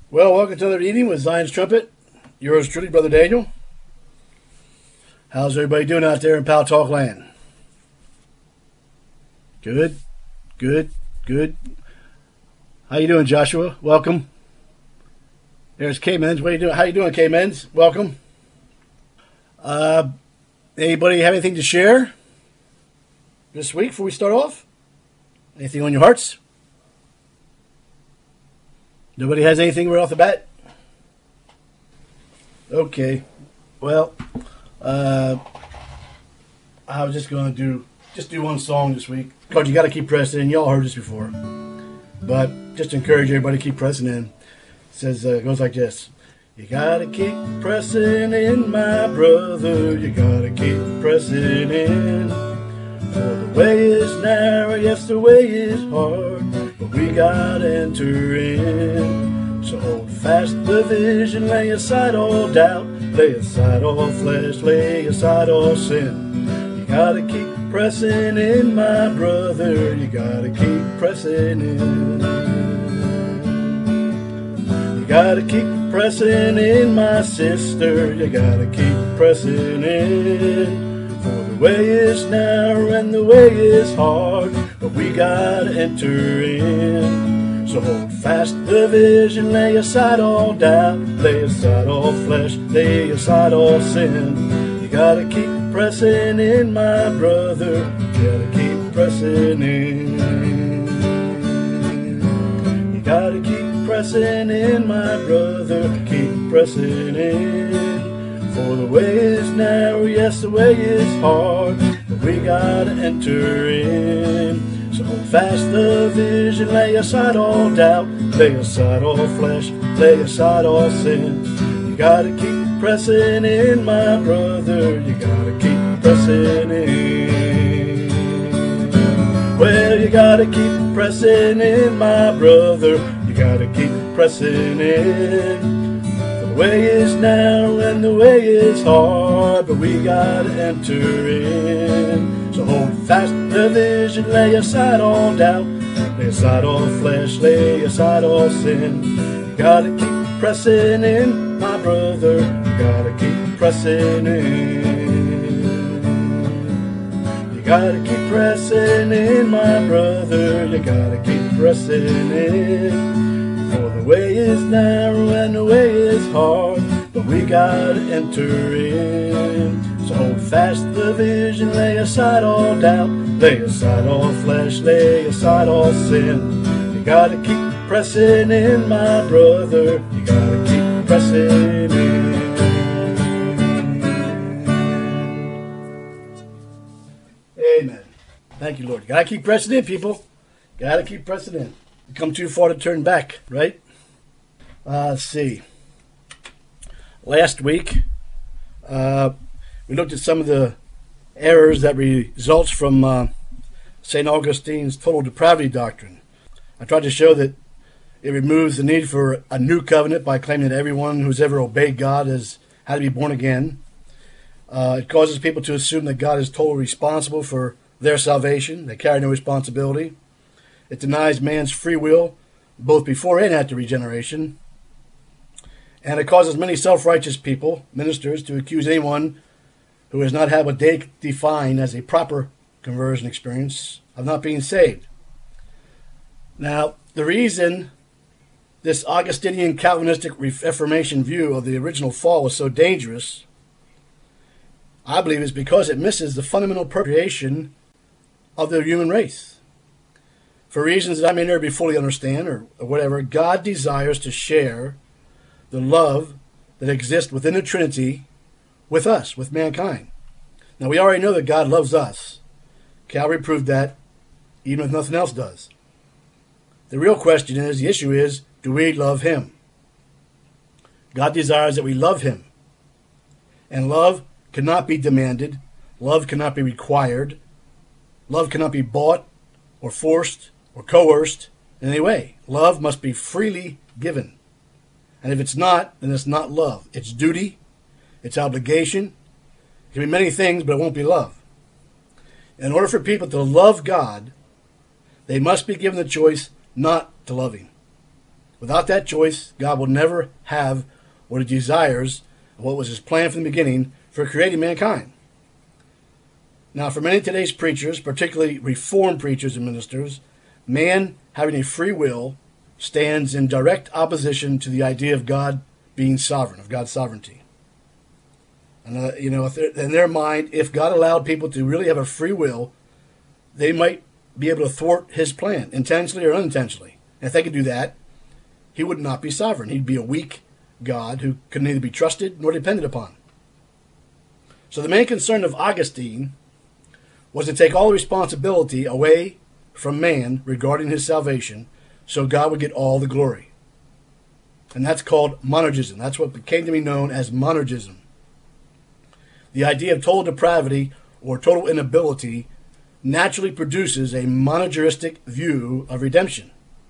Well, welcome to another evening with Zion's Trumpet. Yours truly, Brother Daniel. How's everybody doing out there in Pal Talk Land? Good, good, good. How you doing, Joshua? Welcome. There's K-Men's. What are you doing? How you doing, K-Men's? Welcome. Anybody have anything to share this week before we start off? Anything on your hearts? Nobody has anything right off the bat? Okay. Well, I was just going to do one song this week. Because you got to keep pressing in. Y'all heard this before. But just to encourage everybody to keep pressing in. It says, it goes like this. You got to keep pressing in, my brother. You got to keep pressing in. For the way is narrow, yes, the way is hard. But we got to enter in. So hold fast the vision, lay aside all doubt, lay aside all flesh, lay aside all sin. You gotta keep pressing in, my brother, you gotta keep pressing in. You gotta keep pressing in, my sister, you gotta keep pressing in. For the way is narrow and the way is hard, but we gotta enter in. So hold fast the vision, lay aside all doubt, lay aside all flesh, lay aside all sin. You gotta keep pressing in, my brother, you gotta keep pressing in. You gotta keep pressing in, my brother, keep pressing in. For the way is narrow, yes, the way is hard, but we gotta enter in. So hold fast the vision, lay aside all doubt, lay aside all flesh, lay aside all sin. You gotta keep pressing in, my brother, you gotta keep pressing in. Well, you gotta keep pressing in, my brother, you gotta keep pressing in. For the way is narrow and the way is hard, but we gotta enter in. So hold fast the vision, lay aside all doubt, lay aside all flesh, lay aside all sin. You gotta keep pressing in, my brother, you gotta keep pressing in. You gotta keep pressing in, my brother, you gotta keep pressing in. For the way is narrow and the way is hard, but we gotta enter in. So hold fast the vision, lay aside all doubt, lay aside all flesh, lay aside all sin. You gotta keep pressing in, my brother, you gotta keep pressing in. Amen. Thank you, Lord. You gotta keep pressing in, people. Gotta keep pressing in. You come too far to turn back, right? Let's see. Last week, we looked at some of the errors that results from St. Augustine's total depravity doctrine. I tried to show that it removes the need for a new covenant by claiming that everyone who's ever obeyed God has had to be born again. It causes people to assume that God is totally responsible for their salvation. They carry no responsibility. It denies man's free will, both before and after regeneration. And it causes many self-righteous people, ministers, to accuse anyone who has not had what they define as a proper conversion experience of not being saved. Now, the reason this Augustinian Calvinistic Reformation view of the original fall was so dangerous, I believe, is because it misses the fundamental appropriation of the human race. For reasons that I may never be fully understand or whatever, God desires to share the love that exists within the Trinity with us, with mankind. Now, we already know that God loves us. Calvary proved that, even if nothing else does. The real question is, the issue is, do we love Him? God desires that we love Him. And love cannot be demanded. Love cannot be required. Love cannot be bought or forced or coerced in any way. Love must be freely given. And if it's not, then it's not love. It's duty. It's obligation. It can be many things, but it won't be love. In order for people to love God, they must be given the choice not to love Him. Without that choice, God will never have what he desires, what was his plan from the beginning for creating mankind. Now, for many of today's preachers, particularly Reformed preachers and ministers, man having a free will stands in direct opposition to the idea of God being sovereign, of God's sovereignty. And, in their mind, if God allowed people to really have a free will, they might be able to thwart his plan, intentionally or unintentionally. And if they could do that, he would not be sovereign. He'd be a weak God who could neither be trusted nor depended upon. So the main concern of Augustine was to take all the responsibility away from man regarding his salvation, so God would get all the glory. And that's called monergism. That's what came to be known as monergism. The idea of total depravity or total inability naturally produces a monergistic view of redemption.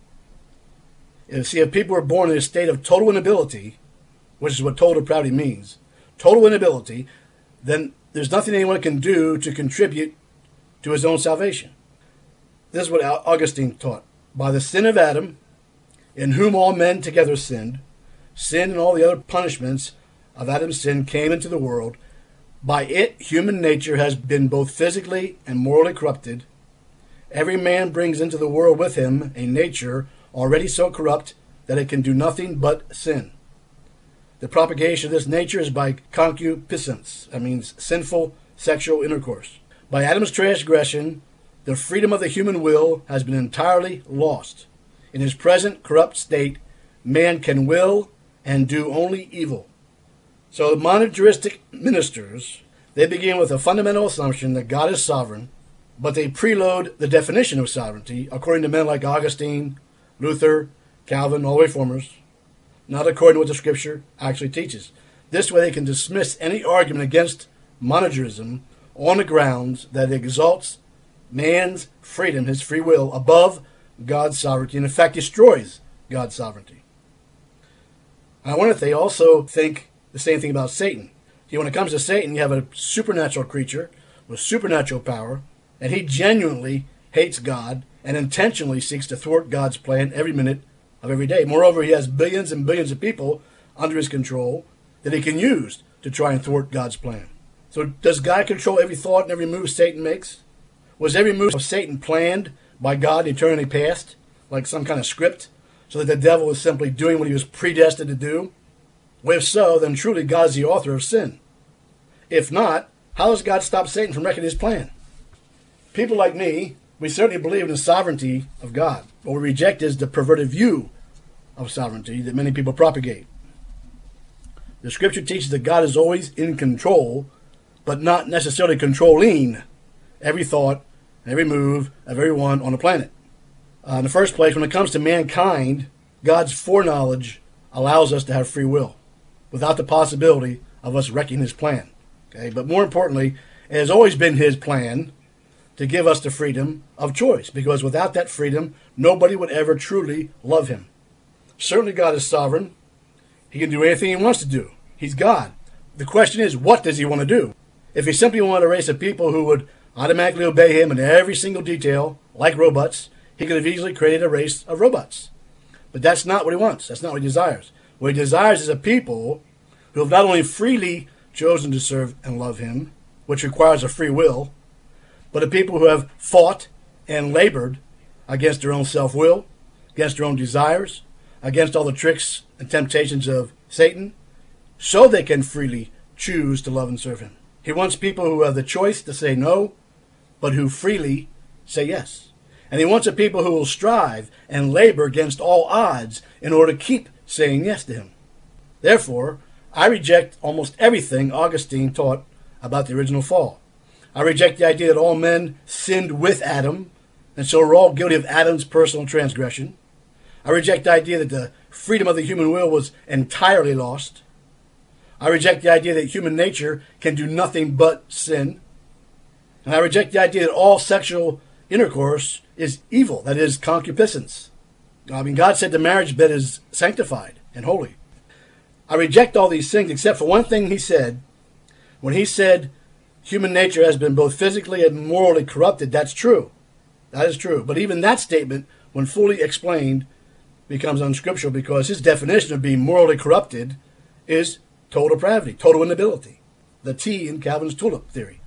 If people are born in a state of total inability, which is what total depravity means, total inability, then there's nothing anyone can do to contribute to his own salvation. This is what Augustine taught. By the sin of Adam, in whom all men together sinned, sin and all the other punishments of Adam's sin came into the world. By it, human nature has been both physically and morally corrupted. Every man brings into the world with him a nature already so corrupt that it can do nothing but sin. The propagation of this nature is by concupiscence, that means sinful sexual intercourse. By Adam's transgression, the freedom of the human will has been entirely lost. In his present corrupt state, man can will and do only evil. So the monergistic ministers, they begin with a fundamental assumption that God is sovereign, but they preload the definition of sovereignty according to men like Augustine, Luther, Calvin, all the Reformers, not according to what the Scripture actually teaches. This way they can dismiss any argument against monergism on the grounds that it exalts man's freedom, his free will, above God's sovereignty, and in fact destroys God's sovereignty. I wonder if they also think the same thing about Satan. See, when it comes to Satan, you have a supernatural creature with supernatural power, and he genuinely hates God and intentionally seeks to thwart God's plan every minute of every day. Moreover, he has billions and billions of people under his control that he can use to try and thwart God's plan. So does God control every thought and every move Satan makes? Was every move of Satan planned by God eternally past, like some kind of script, so that the devil was simply doing what he was predestined to do? Well, if so, then truly God is the author of sin. If not, how does God stop Satan from wrecking his plan? People like me, we certainly believe in the sovereignty of God. What we reject is the perverted view of sovereignty that many people propagate. The Scripture teaches that God is always in control, but not necessarily controlling every thought, every move of everyone on the planet. In the first place, when it comes to mankind, God's foreknowledge allows us to have free will without the possibility of us wrecking his plan. Okay? But more importantly, it has always been his plan to give us the freedom of choice, because without that freedom, nobody would ever truly love him. Certainly God is sovereign. He can do anything he wants to do. He's God. The question is, what does he want to do? If he simply wanted a race of people who would automatically obey him in every single detail, like robots, he could have easily created a race of robots. But that's not what he wants. That's not what he desires. What he desires is a people who have not only freely chosen to serve and love him, which requires a free will, but a people who have fought and labored against their own self-will, against their own desires, against all the tricks and temptations of Satan, so they can freely choose to love and serve him. He wants people who have the choice to say no, but who freely say yes. And he wants a people who will strive and labor against all odds in order to keep saying yes to him. Therefore, I reject almost everything Augustine taught about the original fall. I reject the idea that all men sinned with Adam, and so we're all guilty of Adam's personal transgression. I reject the idea that the freedom of the human will was entirely lost. I reject the idea that human nature can do nothing but sin. And I reject the idea that all sexual intercourse is evil, that is, concupiscence. God said the marriage bed is sanctified and holy. I reject all these things except for one thing he said. When he said human nature has been both physically and morally corrupted, that's true. That is true. But even that statement, when fully explained, becomes unscriptural because his definition of being morally corrupted is total depravity, total inability. The T in Calvin's tulip theory.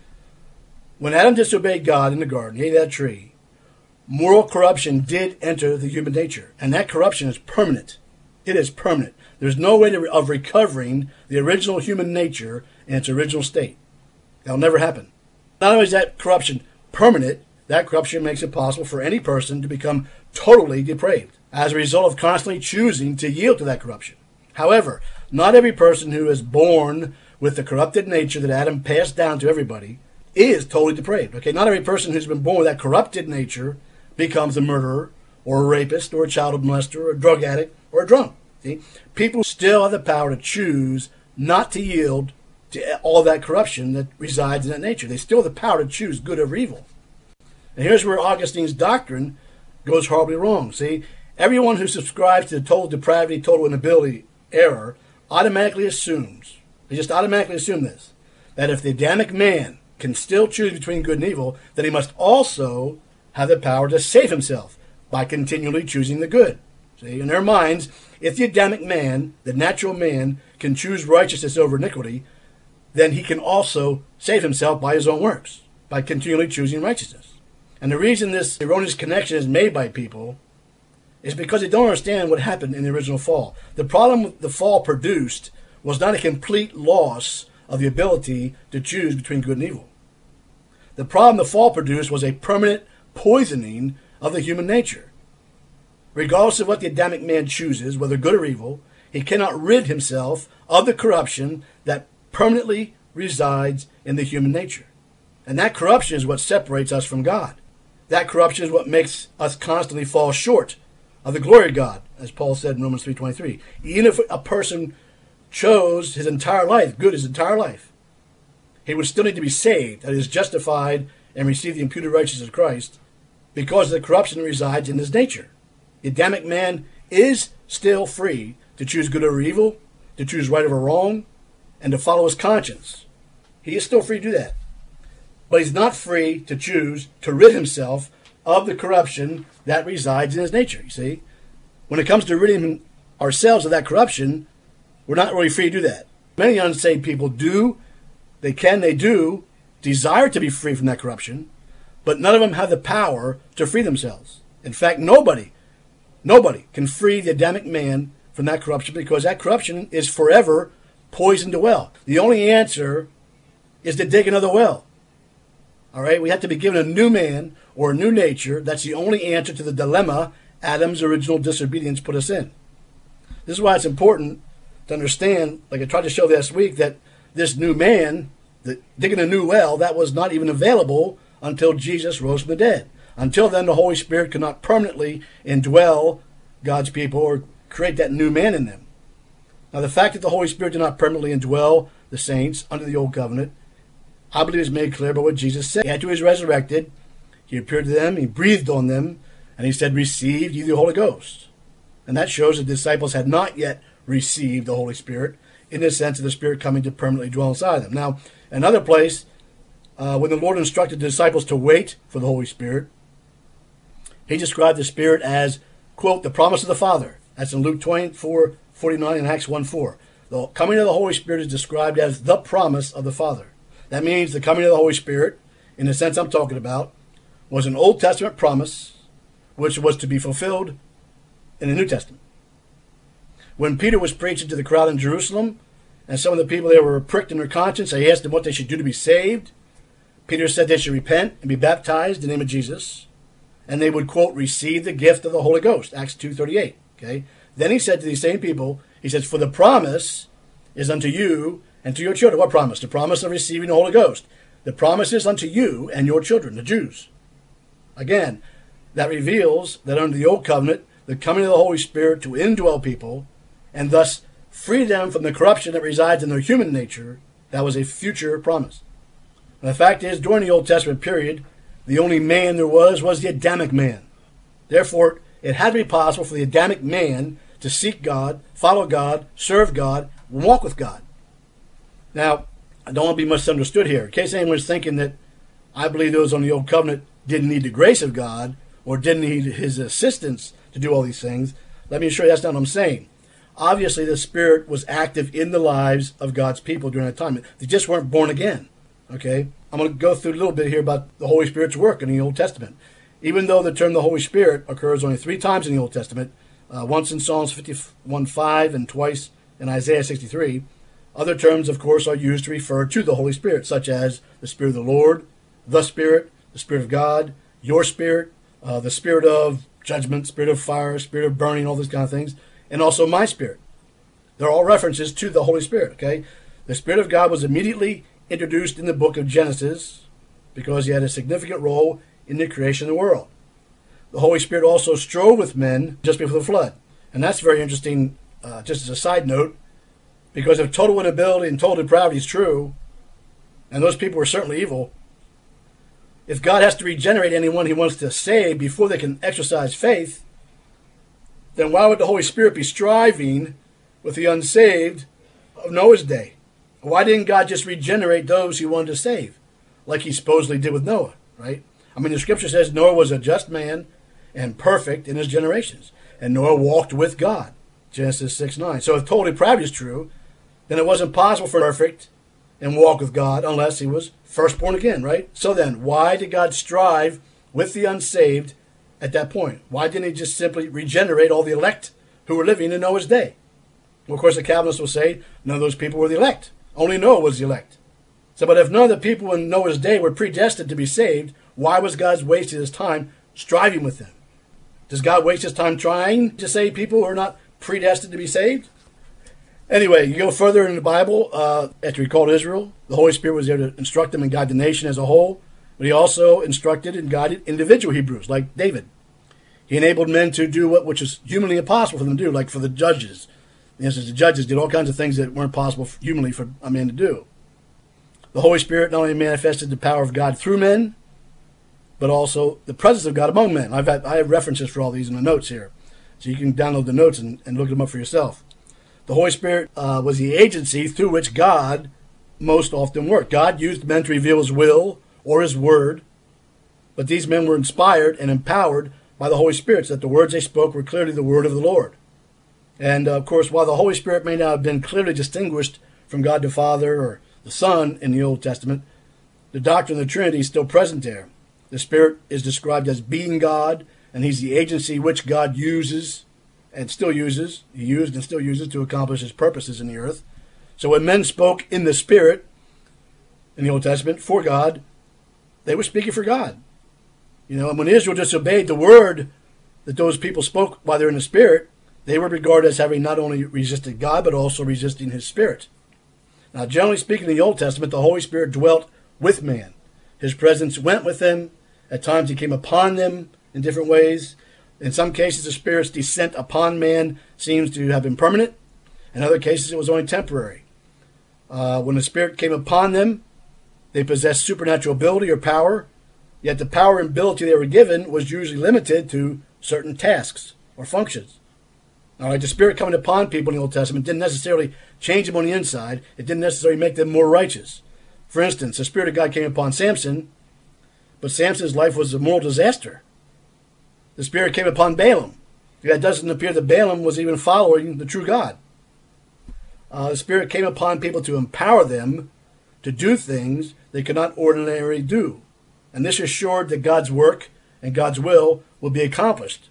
When Adam disobeyed God in the garden, he ate that tree, moral corruption did enter the human nature. And that corruption is permanent. It is permanent. There's no way of recovering the original human nature in its original state. That'll never happen. Not only is that corruption permanent, that corruption makes it possible for any person to become totally depraved as a result of constantly choosing to yield to that corruption. However, not every person who is born with the corrupted nature that Adam passed down to everybody is totally depraved. Okay, not every person who's been born with that corrupted nature becomes a murderer or a rapist or a child molester or a drug addict or a drunk. See? People still have the power to choose not to yield to all that corruption that resides in that nature. They still have the power to choose good over evil. And here's where Augustine's doctrine goes horribly wrong. See, everyone who subscribes to the total depravity, total inability error automatically assumes, they just automatically assume this, that if the Adamic man can still choose between good and evil, then he must also have the power to save himself by continually choosing the good. See, in their minds, if the Adamic man, the natural man, can choose righteousness over iniquity, then he can also save himself by his own works, by continually choosing righteousness. And the reason this erroneous connection is made by people is because they don't understand what happened in the original fall. The problem the fall produced was not a complete loss of the ability to choose between good and evil. The problem the fall produced was a permanent poisoning of the human nature. Regardless of what the Adamic man chooses, whether good or evil, he cannot rid himself of the corruption that permanently resides in the human nature. And that corruption is what separates us from God. That corruption is what makes us constantly fall short of the glory of God, as Paul said in Romans 3:23. Even if a person chose his entire life, good his entire life, he would still need to be saved, that is, justified and receive the imputed righteousness of Christ, because of the corruption that resides in his nature. The Adamic man is still free to choose good over evil, to choose right over wrong, and to follow his conscience. He is still free to do that. But he's not free to choose to rid himself of the corruption that resides in his nature, you see. When it comes to ridding ourselves of that corruption, we're not really free to do that. Many unsaved people do, they do desire to be free from that corruption, but none of them have the power to free themselves. In fact, nobody can free the Adamic man from that corruption because that corruption is forever poisoned to well. The only answer is to dig another well. All right, we have to be given a new man or a new nature. That's the only answer to the dilemma Adam's original disobedience put us in. This is why it's important to understand, like I tried to show last week, that this new man, digging a new well, that was not even available until Jesus rose from the dead. Until then, the Holy Spirit could not permanently indwell God's people or create that new man in them. Now, the fact that the Holy Spirit did not permanently indwell the saints under the Old Covenant, I believe is made clear by what Jesus said. After he was resurrected, he appeared to them, he breathed on them, and he said, "Receive ye the Holy Ghost." And that shows the disciples had not yet received the Holy Spirit in the sense of the Spirit coming to permanently dwell inside them. Now, another place, when the Lord instructed the disciples to wait for the Holy Spirit, he described the Spirit as, quote, the promise of the Father. That's in Luke 24:49 and Acts 1:4. The coming of the Holy Spirit is described as the promise of the Father. That means the coming of the Holy Spirit, in the sense I'm talking about, was an Old Testament promise which was to be fulfilled in the New Testament. When Peter was preaching to the crowd in Jerusalem, and some of the people there were pricked in their conscience, they asked them what they should do to be saved. Peter said they should repent and be baptized in the name of Jesus, and they would, quote, receive the gift of the Holy Ghost, Acts 2:38. Okay? Then he said to these same people, he says, "For the promise is unto you and to your children." What promise? The promise of receiving the Holy Ghost. The promise is unto you and your children, the Jews. Again, that reveals that under the Old Covenant, the coming of the Holy Spirit to indwell people and thus free them from the corruption that resides in their human nature, that was a future promise. And the fact is, during the Old Testament period, the only man there was the Adamic man. Therefore, it had to be possible for the Adamic man to seek God, follow God, serve God, walk with God. Now, I don't want to be misunderstood here. In case anyone's thinking that I believe those on the Old Covenant didn't need the grace of God or didn't need his assistance to do all these things, Let me show you that's not what I'm saying. Obviously, the Spirit was active in the lives of God's people during that time. They just weren't born again. Okay? I'm going to go through a little bit here about the Holy Spirit's work in the Old Testament. Even though the term the Holy Spirit occurs only 3 times in the Old Testament, once in Psalms 51:5 and twice in Isaiah 63, other terms, of course, are used to refer to the Holy Spirit, such as the Spirit of the Lord, the Spirit of God, your Spirit, the Spirit of judgment, Spirit of fire, Spirit of burning, all these kind of things, and also my Spirit. They're all references to the Holy Spirit, okay? The Spirit of God was immediately introduced in the book of Genesis because he had a significant role in the creation of the world. The Holy Spirit also strove with men just before the flood. And that's very interesting, just as a side note, because if total inability and total depravity is true, and those people were certainly evil, if God has to regenerate anyone he wants to save before they can exercise faith, then why would the Holy Spirit be striving with the unsaved of Noah's day? Why didn't God just regenerate those he wanted to save, like he supposedly did with Noah, right? I mean, the scripture says Noah was a just man and perfect in his generations, and Noah walked with God, Genesis 6:9. So if total depravity is true, then it wasn't possible for perfect and walk with God unless he was first born again, right? So then, why did God strive with the unsaved at that point? Why didn't he just simply regenerate all the elect who were living in Noah's day? Well, of course, the Calvinists will say none of those people were the elect. Only Noah was the elect. So, but if none of the people in Noah's day were predestined to be saved, why was God wasting his time striving with them? Does God waste his time trying to save people who are not predestined to be saved? Anyway, you go further in the Bible, after he called Israel, the Holy Spirit was there to instruct them and guide the nation as a whole, but he also instructed and guided individual Hebrews, like David. He enabled men to do which is humanly impossible for them to do, like for the judges. For instance, the judges did all kinds of things that weren't possible humanly for a man to do. The Holy Spirit not only manifested the power of God through men, but also the presence of God among men. I have references for all these in the notes here, so you can download the notes and look them up for yourself. The Holy Spirit was the agency through which God most often worked. God used men to reveal his will or his word, but these men were inspired and empowered by the Holy Spirit, so that the words they spoke were clearly the word of the Lord. And, of course, while the Holy Spirit may not have been clearly distinguished from God the Father or the Son in the Old Testament, the doctrine of the Trinity is still present there. The Spirit is described as being God, and he's the agency which God uses and still uses. He used and still uses to accomplish his purposes in the earth. So when men spoke in the Spirit in the Old Testament for God, they were speaking for God. You know, and when Israel disobeyed the word that those people spoke while they're in the Spirit, they were regarded as having not only resisted God, but also resisting his Spirit. Now, generally speaking, in the Old Testament, the Holy Spirit dwelt with man. His presence went with them. At times he came upon them in different ways. In some cases, the Spirit's descent upon man seems to have been permanent. In other cases, it was only temporary. When the Spirit came upon them, they possessed supernatural ability or power, yet the power and ability they were given was usually limited to certain tasks or functions. All right, the Spirit coming upon people in the Old Testament didn't necessarily change them on the inside. It didn't necessarily make them more righteous. For instance, the Spirit of God came upon Samson, but Samson's life was a moral disaster. The Spirit came upon Balaam. It doesn't appear that Balaam was even following the true God. The Spirit came upon people to empower them to do things they could not ordinarily do. And this assured that God's work and God's will be accomplished.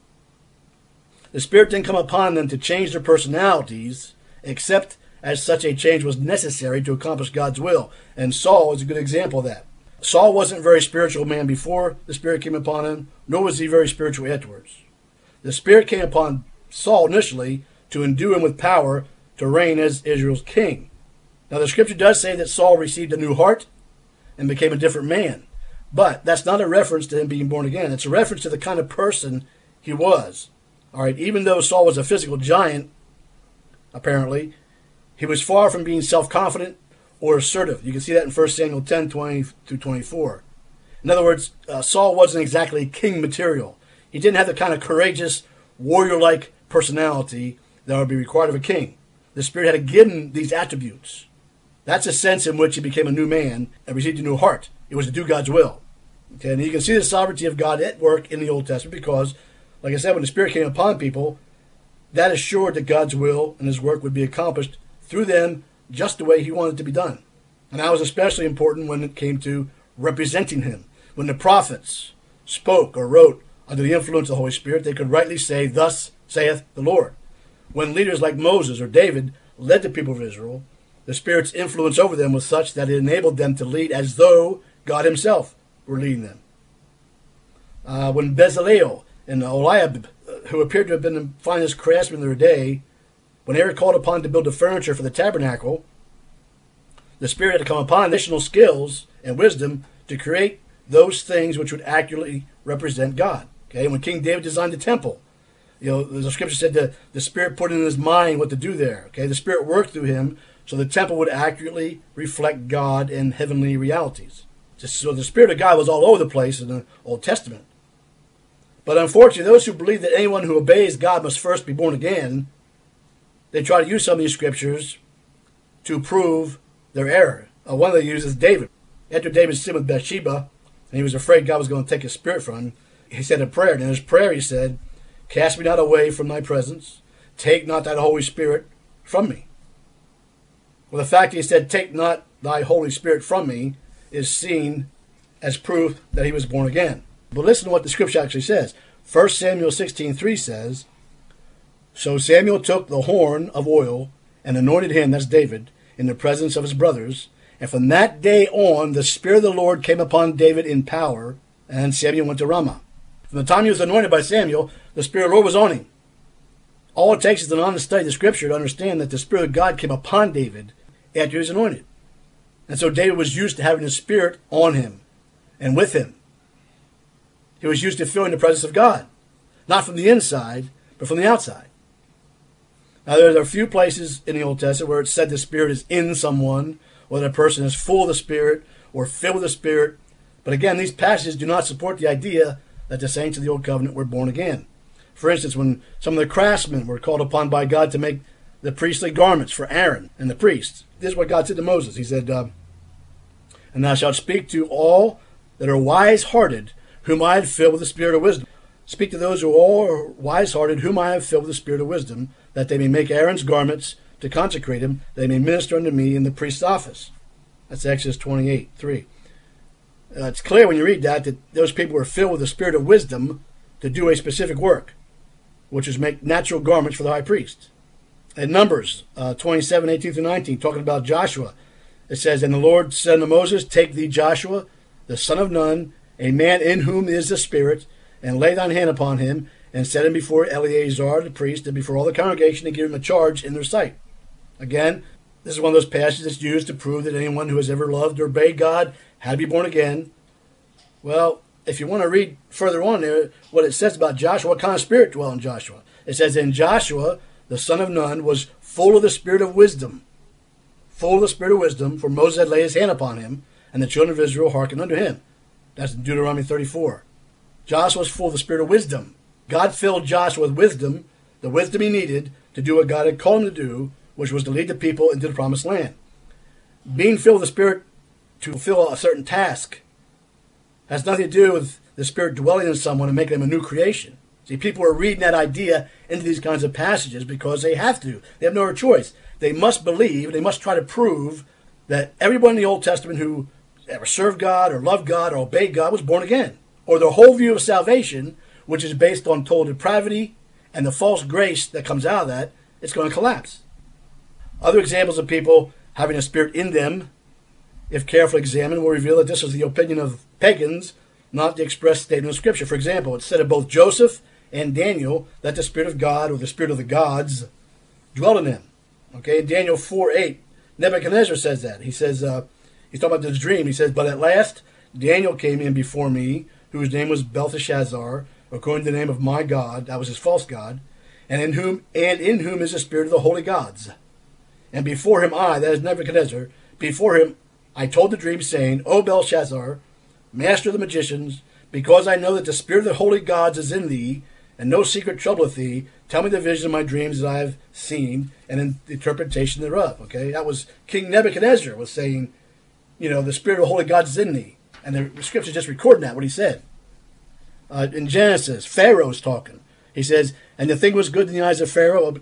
The Spirit didn't come upon them to change their personalities, except as such a change was necessary to accomplish God's will. And Saul is a good example of that. Saul wasn't a very spiritual man before the Spirit came upon him, nor was he very spiritual afterwards. The Spirit came upon Saul initially to endue him with power to reign as Israel's king. Now, the Scripture does say that Saul received a new heart and became a different man. But that's not a reference to him being born again. It's a reference to the kind of person he was. All right, even though Saul was a physical giant, apparently, he was far from being self-confident or assertive. You can see that in 1 Samuel 10:20-24. In other words, Saul wasn't exactly king material. He didn't have the kind of courageous, warrior-like personality that would be required of a king. The Spirit had given these attributes. That's a sense in which he became a new man and received a new heart. It was to do God's will. Okay, and you can see the sovereignty of God at work in the Old Testament because, like I said, when the Spirit came upon people, that assured that God's will and his work would be accomplished through them just the way he wanted it to be done. And that was especially important when it came to representing him. When the prophets spoke or wrote under the influence of the Holy Spirit, they could rightly say, "Thus saith the Lord." When leaders like Moses or David led the people of Israel, the Spirit's influence over them was such that it enabled them to lead as though God himself were leading them. When Bezalel and Oholiab, who appeared to have been the finest craftsmen of their day, when they were called upon to build the furniture for the tabernacle, the Spirit had to come upon additional skills and wisdom to create those things which would accurately represent God. Okay, when King David designed the temple, the scripture said that the Spirit put in his mind what to do there. Okay, the Spirit worked through him so the temple would accurately reflect God and heavenly realities. So the Spirit of God was all over the place in the Old Testament. But unfortunately, those who believe that anyone who obeys God must first be born again, they try to use some of these scriptures to prove their error. One of them uses David. After David sinned with Bathsheba, and he was afraid God was going to take his spirit from him, he said a prayer. And in his prayer he said, "Cast me not away from thy presence. Take not thy Holy Spirit from me." Well, the fact he said, "Take not thy Holy Spirit from me," is seen as proof that he was born again. But listen to what the scripture actually says. 1 Samuel 16:3 says, "So Samuel took the horn of oil and anointed him," that's David, "in the presence of his brothers. And from that day on, the Spirit of the Lord came upon David in power, and Samuel went to Ramah." From the time he was anointed by Samuel, the Spirit of the Lord was on him. All it takes is an honest study of the scripture to understand that the Spirit of God came upon David after he was anointed. And so David was used to having the Spirit on him and with him. He was used to feeling the presence of God, not from the inside, but from the outside. Now, there are a few places in the Old Testament where it said the Spirit is in someone, or that a person is full of the Spirit, or filled with the Spirit. But again, these passages do not support the idea that the saints of the Old Covenant were born again. For instance, when some of the craftsmen were called upon by God to make the priestly garments for Aaron and the priests, this is what God said to Moses. He said, "And thou shalt speak to all that are wise-hearted, whom I have filled with the spirit of wisdom." Speak to those who are wise-hearted, whom I have filled with the spirit of wisdom, that they may make Aaron's garments to consecrate him, that they may minister unto me in the priest's office. That's Exodus 28:3. It's clear when you read that those people were filled with the spirit of wisdom to do a specific work, which is make natural garments for the high priest. In Numbers 27:18-19, talking about Joshua, it says, "And the Lord said unto Moses, Take thee Joshua, the son of Nun, a man in whom is the Spirit, and lay thine hand upon him, and set him before Eleazar the priest, and before all the congregation, and give him a charge in their sight." Again, this is one of those passages that's used to prove that anyone who has ever loved or obeyed God had to be born again. Well, if you want to read further on there, what it says about Joshua, what kind of spirit dwelt in Joshua? It says, "And Joshua, the son of Nun, was full of the spirit of wisdom." Full of the spirit of wisdom, for Moses had laid his hand upon him, and the children of Israel hearkened unto him. That's in Deuteronomy 34. Joshua was full of the spirit of wisdom. God filled Joshua with wisdom, the wisdom he needed to do what God had called him to do, which was to lead the people into the promised land. Being filled with the Spirit to fulfill a certain task has nothing to do with the Spirit dwelling in someone and making them a new creation. See, people are reading that idea into these kinds of passages because they have to. They have no other choice. They must believe, they must try to prove that everyone in the Old Testament who ever served God or loved God or obeyed God was born again. Or their whole view of salvation, which is based on total depravity and the false grace that comes out of that, it's going to collapse. Other examples of people having a spirit in them, if carefully examined, will reveal that this was the opinion of pagans, not the express statement of Scripture. For example, it said of both Joseph and Daniel that the Spirit of God, or the Spirit of the gods, dwelt in them. Okay, in Daniel 4:8, Nebuchadnezzar says that. He says, he's talking about this dream. He says, "But at last Daniel came in before me, whose name was Belteshazzar, according to the name of my God," that was his false god, and in whom is the spirit of the holy gods. "And before him that is Nebuchadnezzar, before him I told the dream, saying, O Belshazzar, master of the magicians, because I know that the spirit of the holy gods is in thee, and no secret troubleth thee, tell me the vision of my dreams that I have seen, and in the interpretation thereof." Okay, that was King Nebuchadnezzar was saying, the spirit of the holy gods is in thee. And the scripture just recording that, what he said. In Genesis, Pharaoh's talking. He says, and the thing was good in the eyes of Pharaoh,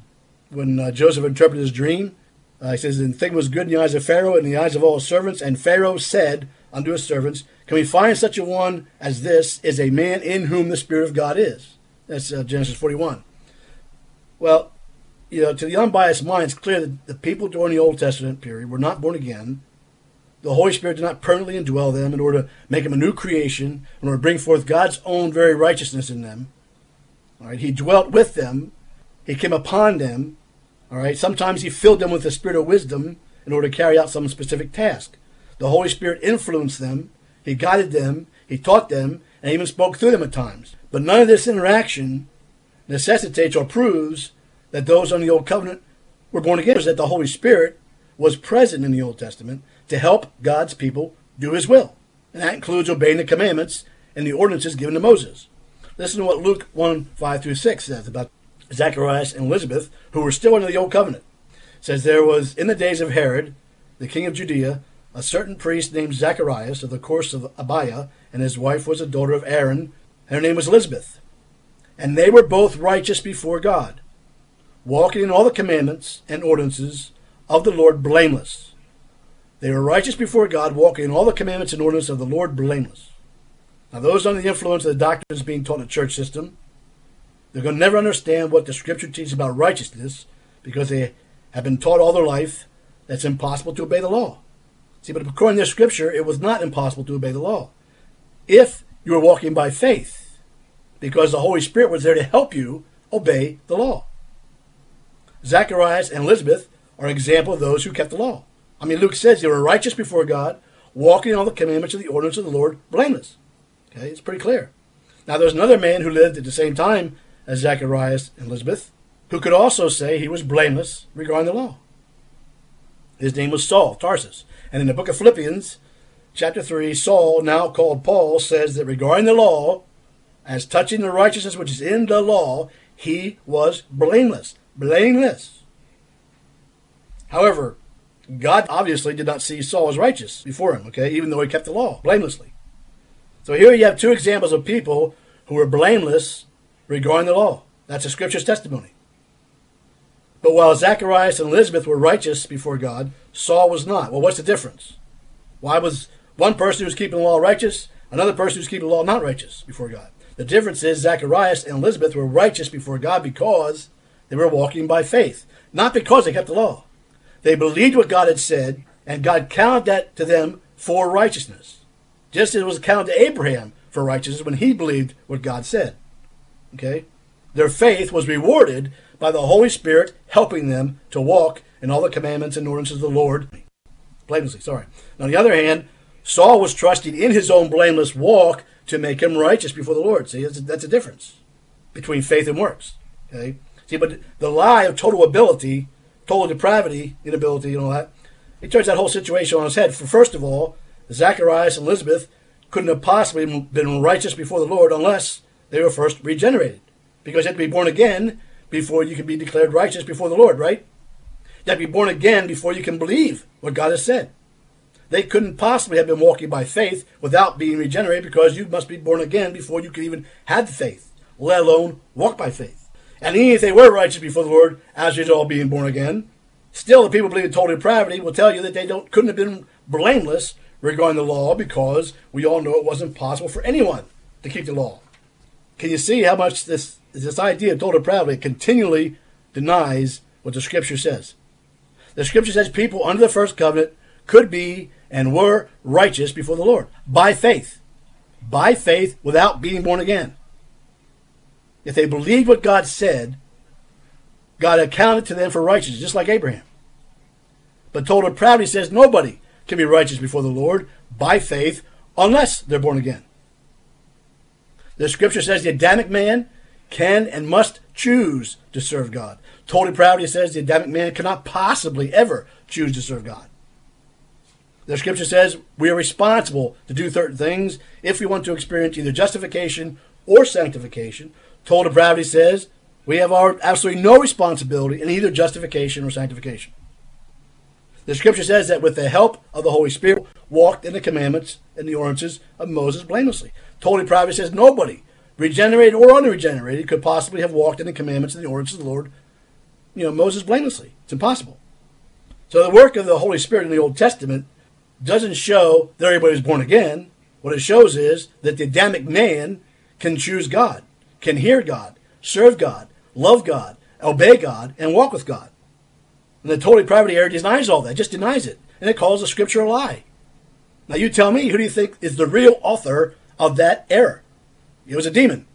when Joseph interpreted his dream. He says, and the thing was good in the eyes of Pharaoh and in the eyes of all his servants. And Pharaoh said unto his servants, can we find such a one as this is a man in whom the Spirit of God is? That's Genesis 41. Well, to the unbiased mind, it's clear that the people during the Old Testament period were not born again. The Holy Spirit did not permanently indwell them in order to make them a new creation, in order to bring forth God's own very righteousness in them. All right, He dwelt with them. He came upon them. All right, sometimes He filled them with the spirit of wisdom in order to carry out some specific task. The Holy Spirit influenced them. He guided them. He taught them, and even spoke through them at times. But none of this interaction necessitates or proves that those on the Old Covenant were born again. That the Holy Spirit was present in the Old Testament to help God's people do His will. And that includes obeying the commandments and the ordinances given to Moses. Listen to what Luke 1:5-6 says about Zacharias and Elizabeth, who were still under the Old Covenant. It says, there was in the days of Herod, the king of Judea, a certain priest named Zacharias of the course of Abiah, and his wife was a daughter of Aaron, and her name was Elizabeth. And they were both righteous before God, walking in all the commandments and ordinances of the Lord blameless. They were righteous before God, walking in all the commandments and ordinances of the Lord blameless. Now, those under the influence of the doctrines being taught in the church system, they're going to never understand what the Scripture teaches about righteousness because they have been taught all their life that it's impossible to obey the law. See, but according to the Scripture, it was not impossible to obey the law if you were walking by faith, because the Holy Spirit was there to help you obey the law. Zacharias and Elizabeth are an example of those who kept the law. I mean, Luke says they were righteous before God, walking in all the commandments of the ordinance of the Lord blameless. Okay, it's pretty clear. Now, there's another man who lived at the same time as Zacharias and Elizabeth, who could also say he was blameless regarding the law. His name was Saul, Tarsus. And in the book of Philippians, chapter 3, Saul, now called Paul, says that regarding the law, as touching the righteousness which is in the law, he was blameless. Blameless. However, God obviously did not see Saul as righteous before him, okay, even though he kept the law blamelessly. So here you have two examples of people who were blameless regarding the law. That's a Scripture's testimony. But while Zacharias and Elizabeth were righteous before God, Saul was not. Well, what's the difference? Why was one person who's keeping the law righteous, another person who's keeping the law not righteous before God? The difference is Zacharias and Elizabeth were righteous before God because they were walking by faith, not because they kept the law. They believed what God had said, and God counted that to them for righteousness. Just as it was counted to Abraham for righteousness when he believed what God said. Okay? Their faith was rewarded by the Holy Spirit helping them to walk in all the commandments and ordinances of the Lord. Blamelessly, sorry. On the other hand, Saul was trusting in his own blameless walk to make him righteous before the Lord. See, that's a difference between faith and works. Okay? See, but the lie of total ability, total depravity, inability, and all that, it turns that whole situation on its head. For first of all, Zacharias and Elizabeth couldn't have possibly been righteous before the Lord unless they were first regenerated. Because you have to be born again before you can be declared righteous before the Lord, right? You have to be born again before you can believe what God has said. They couldn't possibly have been walking by faith without being regenerated because you must be born again before you can even have the faith, let alone walk by faith. And even if they were righteous before the Lord, as a result of being born again, still the people who believe in total depravity will tell you that they couldn't have been blameless regarding the law because we all know it wasn't possible for anyone to keep the law. Can you see how much this idea of total depravity continually denies what the Scripture says? The Scripture says people under the first covenant could be and were righteous before the Lord by faith without being born again. If they believed what God said, God accounted to them for righteousness, just like Abraham. But total depravity says nobody can be righteous before the Lord by faith unless they're born again. The Scripture says the Adamic man can and must choose to serve God. Total depravity says the Adamic man cannot possibly ever choose to serve God. The Scripture says we are responsible to do certain things if we want to experience either justification or sanctification. Total depravity says we have absolutely no responsibility in either justification or sanctification. The Scripture says that with the help of the Holy Spirit, walked in the commandments and the ordinances of Moses blamelessly. Total depravity says nobody regenerated or unregenerated, could possibly have walked in the commandments and the ordinances of the Lord, Moses blamelessly. It's impossible. So the work of the Holy Spirit in the Old Testament doesn't show that everybody was born again. What it shows is that the Adamic man can choose God, can hear God, serve God, love God, obey God, and walk with God. And the total depravity error denies all that, just denies it. And it calls the Scripture a lie. Now you tell me, who do you think is the real author of that error? It was a demon.